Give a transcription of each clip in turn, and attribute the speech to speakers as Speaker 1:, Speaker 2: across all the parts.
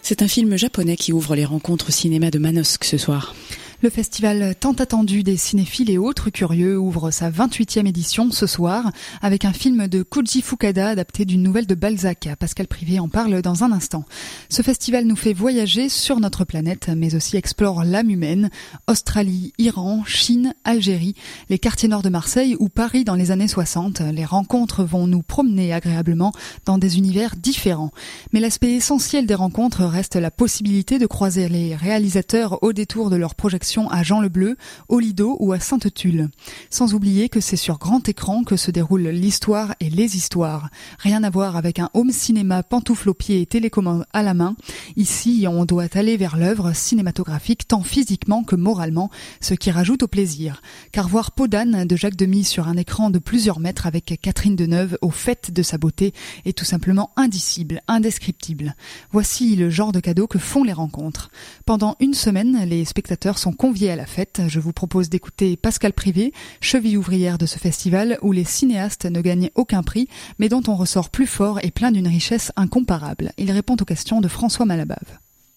Speaker 1: C'est un film japonais qui ouvre les rencontres cinéma de Manosque ce soir.
Speaker 2: Le festival tant attendu des cinéphiles et autres curieux ouvre sa 28e édition ce soir avec un film de Koji Fukada adapté d'une nouvelle de Balzac. Pascal Privé en parle dans un instant. Ce festival nous fait voyager sur notre planète mais aussi explore l'âme humaine. Australie, Iran, Chine, Algérie, les quartiers nord de Marseille ou Paris dans les années 60. Les rencontres vont nous promener agréablement dans des univers différents. Mais l'aspect essentiel des rencontres reste la possibilité de croiser les réalisateurs au détour de leur projection à Jean le Bleu, au Lido ou à Sainte-Tulle. Sans oublier que c'est sur grand écran que se déroule l'histoire et les histoires. Rien à voir avec un home cinéma pantoufle aux pieds et télécommande à la main. Ici, on doit aller vers l'œuvre cinématographique tant physiquement que moralement, ce qui rajoute au plaisir. Car voir Peau d'âne de Jacques Demy sur un écran de plusieurs mètres avec Catherine Deneuve au fait de sa beauté est tout simplement indicible, indescriptible. Voici le genre de cadeau que font les rencontres. Pendant une semaine, les spectateurs sont conviés à la fête. Je vous propose d'écouter Pascal Privé, cheville ouvrière de ce festival où les cinéastes ne gagnent aucun prix, mais dont on ressort plus fort et plein d'une richesse incomparable. Il répond aux questions de François Malabave.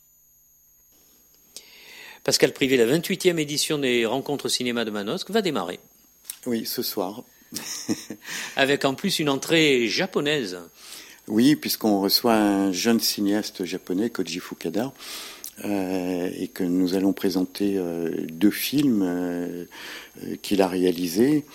Speaker 3: Pascal Privé, la 28e édition des Rencontres Cinéma de Manosque va démarrer.
Speaker 4: Oui, ce soir.
Speaker 3: Avec en plus une entrée japonaise.
Speaker 4: Oui, puisqu'on reçoit un jeune cinéaste japonais, Koji Fukada, et que nous allons présenter deux films qu'il a réalisés.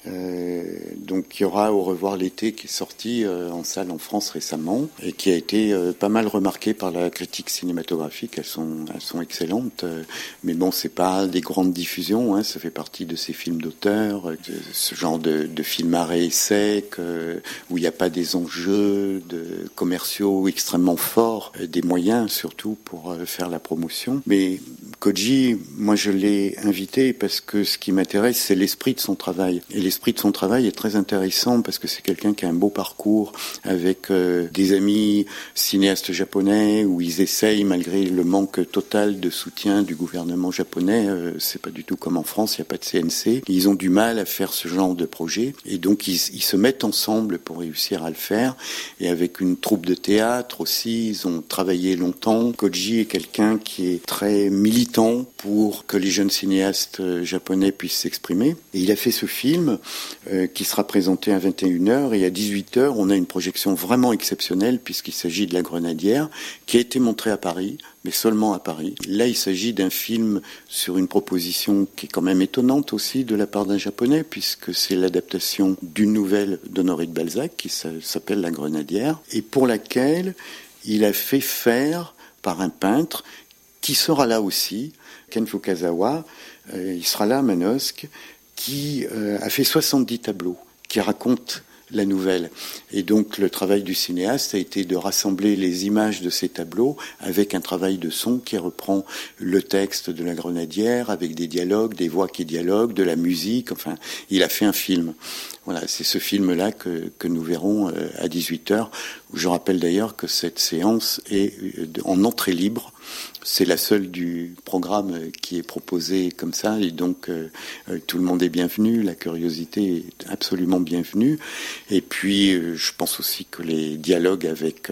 Speaker 4: Donc il y aura Au revoir l'été qui est sorti en salle en France récemment et qui a été pas mal remarqué par la critique cinématographique. Elles sont excellentes, mais bon, c'est pas des grandes diffusions, hein, ça fait partie de ces films d'auteur, de ce genre de film arrêt sec où il n'y a pas des enjeux commerciaux extrêmement forts, des moyens surtout pour faire la promotion. Mais Koji, moi je l'ai invité parce que ce qui m'intéresse, c'est l'esprit de son travail. Et l'esprit de son travail est très intéressant parce que c'est quelqu'un qui a un beau parcours avec des amis cinéastes japonais où ils essayent, malgré le manque total de soutien du gouvernement japonais, c'est pas du tout comme en France, il n'y a pas de CNC, ils ont du mal à faire ce genre de projet et donc ils se mettent ensemble pour réussir à le faire. Et avec une troupe de théâtre aussi, ils ont travaillé longtemps. Koji est quelqu'un qui est très militant pour que les jeunes cinéastes japonais puissent s'exprimer. Et il a fait ce film qui sera présenté à 21h et à 18h, on a une projection vraiment exceptionnelle puisqu'il s'agit de La Grenadière qui a été montrée à Paris, mais seulement à Paris. Là, il s'agit d'un film sur une proposition qui est quand même étonnante aussi de la part d'un japonais puisque c'est l'adaptation d'une nouvelle d'Honoré de Balzac qui s'appelle La Grenadière et pour laquelle il a fait faire par un peintre qui sera là aussi, Ken Fukazawa, il sera là à Manosque, qui a fait 70 tableaux qui racontent la nouvelle. Et donc le travail du cinéaste a été de rassembler les images de ces tableaux avec un travail de son qui reprend le texte de La Grenadière avec des dialogues, des voix qui dialoguent, de la musique, enfin il a fait un film. Voilà, c'est ce film-là que nous verrons à 18h. Je rappelle d'ailleurs que cette séance est en entrée libre. C'est la seule du programme qui est proposée comme ça, et donc tout le monde est bienvenu, la curiosité est absolument bienvenue. Et puis, je pense aussi que les dialogues avec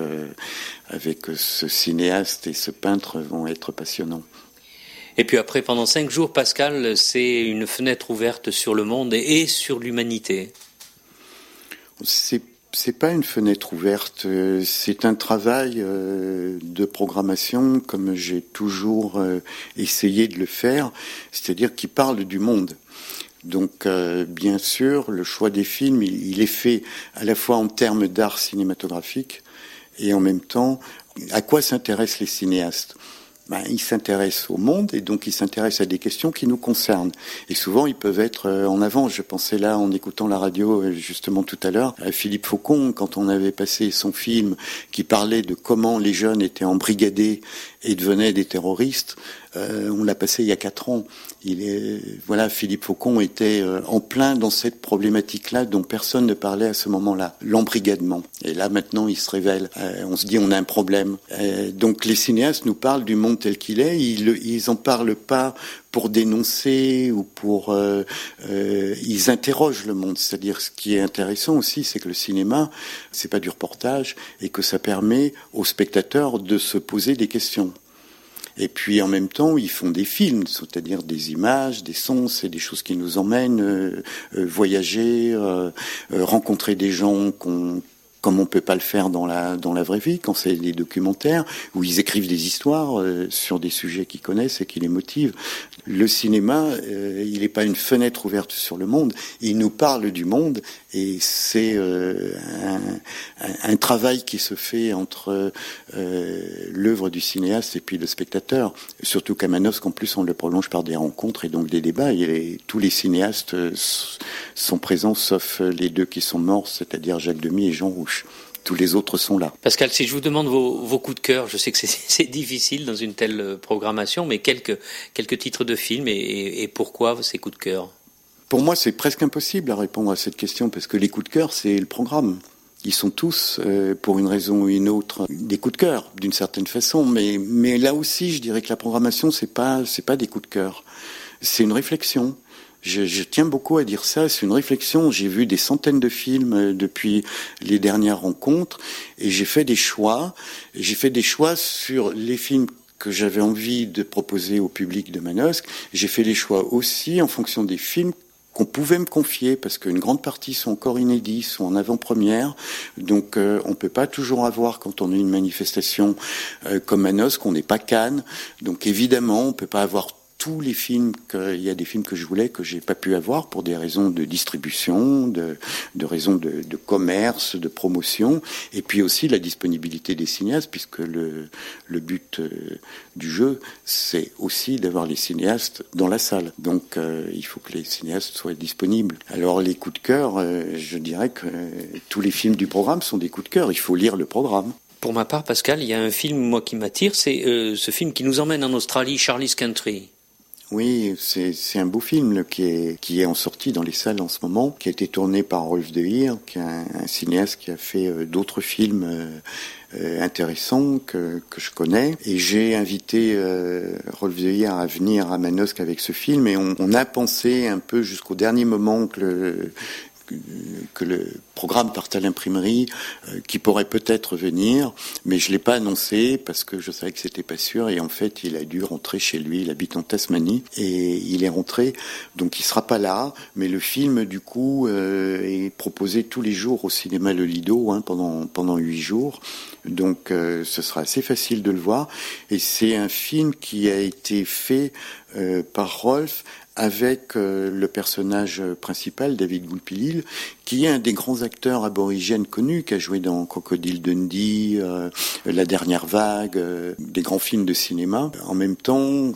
Speaker 4: ce cinéaste et ce peintre vont être passionnants.
Speaker 3: Et puis après, pendant 5 jours, Pascal, c'est une fenêtre ouverte sur le monde et sur l'humanité.
Speaker 4: C'est pas une fenêtre ouverte, c'est un travail de programmation comme j'ai toujours essayé de le faire, c'est-à-dire qui parle du monde. Donc bien sûr, le choix des films, il est fait à la fois en termes d'art cinématographique et en même temps, à quoi s'intéressent les cinéastes ? Ils s'intéressent au monde et donc ils s'intéressent à des questions qui nous concernent. Et souvent, ils peuvent être en avance. Je pensais là, en écoutant la radio justement tout à l'heure, à Philippe Faucon, quand on avait passé son film qui parlait de comment les jeunes étaient embrigadés et devenaient des terroristes. On l'a passé il y a 4 ans. Philippe Faucon était en plein dans cette problématique-là dont personne ne parlait à ce moment-là, l'embrigadement. Et là, maintenant, il se révèle. On se dit, on a un problème. Donc, les cinéastes nous parlent du monde tel qu'il est. Ils en parlent pas pour dénoncer ou pour... ils interrogent le monde. C'est-à-dire, ce qui est intéressant aussi, c'est que le cinéma, c'est pas du reportage et que ça permet aux spectateurs de se poser des questions. Et puis en même temps, ils font des films, c'est-à-dire des images, des sons, c'est des choses qui nous emmènent voyager, rencontrer des gens comme on peut pas le faire dans la vraie vie, quand c'est des documentaires, où ils écrivent des histoires sur des sujets qu'ils connaissent et qui les motivent. Le cinéma, il n'est pas une fenêtre ouverte sur le monde, il nous parle du monde, et c'est un travail qui se fait entre l'œuvre du cinéaste et puis le spectateur. Surtout qu'à Manosque, en plus, on le prolonge par des rencontres et donc des débats. Tous les cinéastes sont présents, sauf les deux qui sont morts, c'est-à-dire Jacques Demy et Jean Rouch. Tous les autres sont là.
Speaker 3: Pascal, si je vous demande vos coups de cœur, je sais que c'est difficile dans une telle programmation, mais quelques titres de films et pourquoi ces coups de cœur?
Speaker 4: Pour moi, c'est presque impossible à répondre à cette question, parce que les coups de cœur, c'est le programme. Ils sont tous, pour une raison ou une autre, des coups de cœur, d'une certaine façon. Mais là aussi, je dirais que la programmation, c'est pas des coups de cœur. C'est une réflexion. Je tiens beaucoup à dire ça, c'est une réflexion. J'ai vu des centaines de films depuis les dernières rencontres et j'ai fait des choix. J'ai fait des choix sur les films que j'avais envie de proposer au public de Manosque. J'ai fait des choix aussi en fonction des films qu'on pouvait me confier, parce qu'une grande partie sont encore inédits, sont en avant-première, donc on peut pas toujours avoir, quand on a une manifestation comme Manosque, on n'est pas Cannes, donc évidemment on peut pas avoir tous les films, il y a des films que je voulais que j'ai pas pu avoir pour des raisons de distribution, de raisons de commerce, de promotion, et puis aussi la disponibilité des cinéastes, puisque le but du jeu, c'est aussi d'avoir les cinéastes dans la salle. Donc il faut que les cinéastes soient disponibles. Alors les coups de cœur, je dirais que tous les films du programme sont des coups de cœur. Il faut lire le programme.
Speaker 3: Pour ma part, Pascal, il y a un film, moi, qui m'attire, c'est ce film qui nous emmène en Australie, Charlie's Country.
Speaker 4: Oui, c'est un beau film qui est en sortie dans les salles en ce moment, qui a été tourné par Rolf De Heer, qui est un cinéaste qui a fait d'autres films intéressants que je connais. Et j'ai invité Rolf De Heer à venir à Manosque avec ce film, et on a pensé un peu jusqu'au dernier moment que le programme parte à l'imprimerie, qui pourrait peut-être venir, mais je l'ai pas annoncé parce que je savais que c'était pas sûr, et en fait il a dû rentrer chez lui. Il habite en Tasmanie et il est rentré, donc il sera pas là, mais le film du coup est proposé tous les jours au cinéma Le Lido, pendant 8 jours, donc ce sera assez facile de le voir, et c'est un film qui a été fait par Rolf avec le personnage principal, David Goulpilil, qui est un des grands acteurs aborigènes connus, qui a joué dans Crocodile Dundee, La Dernière Vague, des grands films de cinéma. En même temps,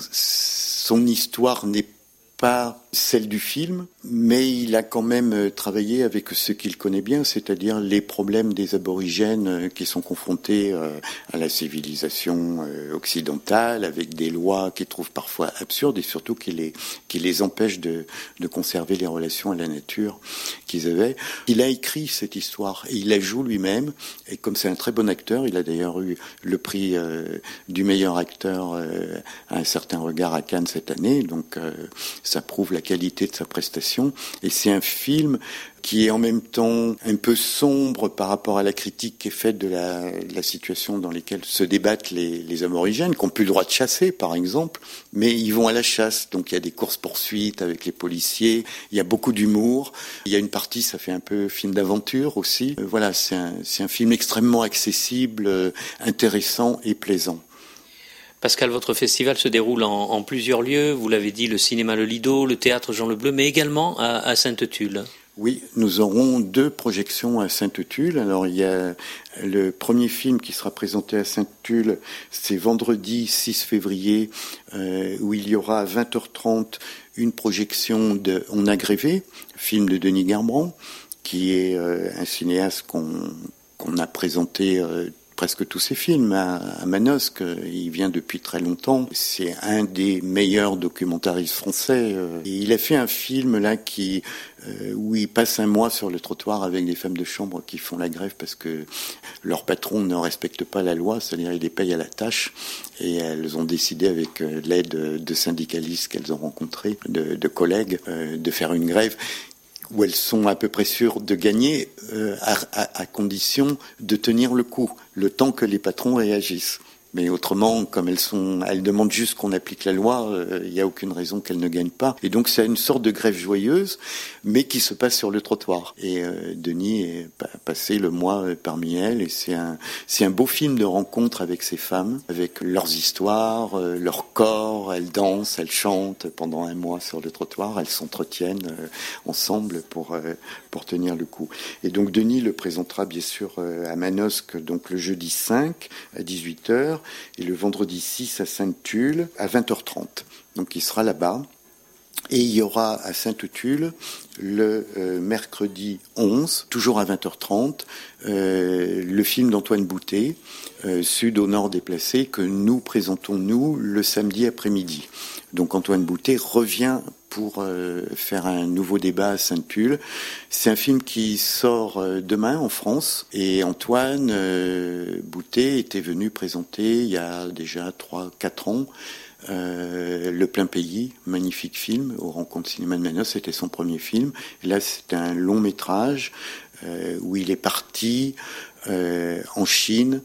Speaker 4: son histoire n'est pas celle du film, mais il a quand même travaillé avec ce qu'il connaît bien, c'est-à-dire les problèmes des aborigènes qui sont confrontés à la civilisation occidentale, avec des lois qu'ils trouvent parfois absurdes et surtout qui les empêchent de conserver les relations à la nature qu'ils avaient. Il a écrit cette histoire et il la joue lui-même, et comme c'est un très bon acteur, il a d'ailleurs eu le prix du meilleur acteur à un certain regard à Cannes cette année, donc ça prouve la qualité de sa prestation. Et c'est un film qui est en même temps un peu sombre par rapport à la critique qui est faite de la situation dans laquelle se débattent les aborigènes, qui n'ont plus le droit de chasser, par exemple, mais ils vont à la chasse. Donc il y a des courses-poursuites avec les policiers, il y a beaucoup d'humour, il y a une partie, ça fait un peu film d'aventure aussi. Voilà, c'est un film extrêmement accessible, intéressant et plaisant.
Speaker 3: Pascal, votre festival se déroule en plusieurs lieux. Vous l'avez dit, le cinéma Le Lido, le théâtre Jean Le Bleu, mais également à Sainte-Tulle.
Speaker 4: Oui, nous aurons 2 projections à Sainte-Tulle. Alors, il y a le premier film qui sera présenté à Sainte-Tulle, c'est vendredi 6 février, où il y aura à 20h30 une projection de On a grévé, film de Denis Garbrand, qui est un cinéaste qu'on a présenté presque tous ses films à Manosque. Il vient depuis très longtemps. C'est un des meilleurs documentaristes français. Et il a fait un film là où il passe un mois sur le trottoir avec des femmes de chambre qui font la grève parce que leur patron ne respecte pas la loi, c'est-à-dire il les paye à la tâche. Et elles ont décidé, avec l'aide de syndicalistes qu'elles ont rencontrés, de collègues, de faire une grève où elles sont à peu près sûres de gagner, à condition de tenir le coup, le temps que les patrons réagissent. Mais autrement, comme elles demandent juste qu'on applique la loi, il n'y a aucune raison qu'elles ne gagnent pas. Et donc c'est une sorte de grève joyeuse, mais qui se passe sur le trottoir. Et Denis est passé le mois parmi elles, et c'est un beau film de rencontre avec ces femmes, avec leurs histoires, leur corps. Elles dansent, elles chantent pendant un mois sur le trottoir, elles s'entretiennent ensemble pour tenir le coup. Et donc Denis le présentera bien sûr à Manosque, donc le jeudi 5 à 18h, et le vendredi 6 à Sainte-Tulle à 20h30. Donc il sera là-bas. Et il y aura à Sainte-Tulle le mercredi 11, toujours à 20h30, le film d'Antoine Boutet, Sud au Nord déplacé, que nous présentons, nous, le samedi après-midi. Donc Antoine Boutet revient pour faire un nouveau débat à Sainte-Tulle. C'est un film qui sort demain en France, et Antoine Boutet était venu présenter il y a déjà 3-4 ans Le Plein Pays, magnifique film, aux Rencontres Cinéma de Manosque. C'était son premier film. Et là, c'est un long métrage où il est parti en Chine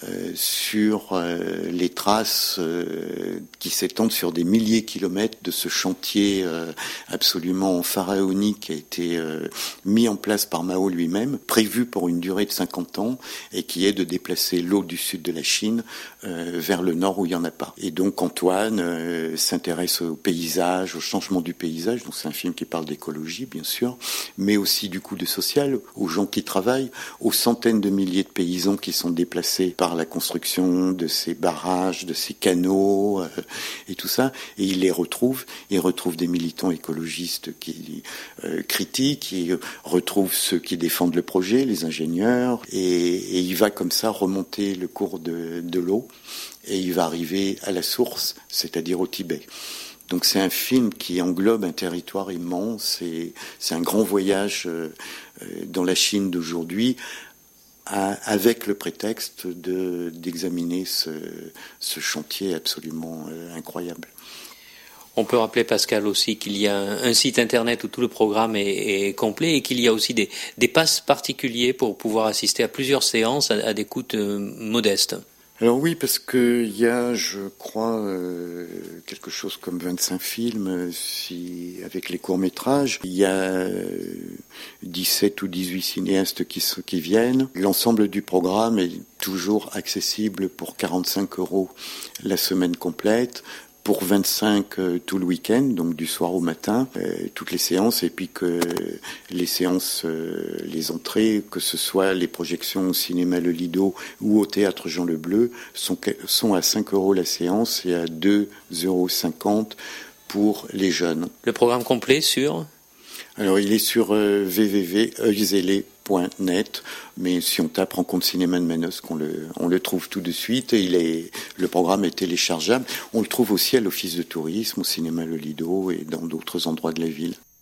Speaker 4: sur les traces qui s'étendent sur des milliers de kilomètres de ce chantier absolument pharaonique qui a été mis en place par Mao lui-même, prévu pour une durée de 50 ans, et qui est de déplacer l'eau du sud de la Chine vers le nord où il n'y en a pas. Et donc Antoine s'intéresse au paysage, au changement du paysage. Donc c'est un film qui parle d'écologie, bien sûr, mais aussi du coût de social, aux gens qui travaillent, aux centaines de milliers de paysans qui sont déplacés par la construction de ces barrages, de ces canaux et tout ça. Et il retrouve des militants écologistes qui critiquent, il retrouve ceux qui défendent le projet, les ingénieurs, et il va comme ça remonter le cours de l'eau, et il va arriver à la source, c'est-à-dire au Tibet. Donc c'est un film qui englobe un territoire immense, et c'est un grand voyage dans la Chine d'aujourd'hui, avec le prétexte d'examiner ce chantier absolument incroyable.
Speaker 3: On peut rappeler, Pascal, aussi qu'il y a un site internet où tout le programme est complet, et qu'il y a aussi des passes particuliers pour pouvoir assister à plusieurs séances à des coûts modestes.
Speaker 4: Alors oui, parce que il y a, je crois, quelque chose comme 25 films, avec les courts-métrages. Il y a 17 ou 18 cinéastes qui viennent. L'ensemble du programme est toujours accessible pour 45 € la semaine complète, pour 25 tout le week-end, donc du soir au matin, toutes les séances, et puis que les séances, les entrées, que ce soit les projections au cinéma Le Lido ou au théâtre Jean Le Bleu, sont à 5 € la séance et à 2,50 € pour les jeunes.
Speaker 3: Le programme complet sur ?
Speaker 4: Alors il est sur www.oeilzele.net, mais si on tape Rencontre Cinéma de Manosque, on le trouve tout de suite. Et le programme est téléchargeable. On le trouve aussi à l'Office de tourisme, au cinéma Le Lido et dans d'autres endroits de la ville.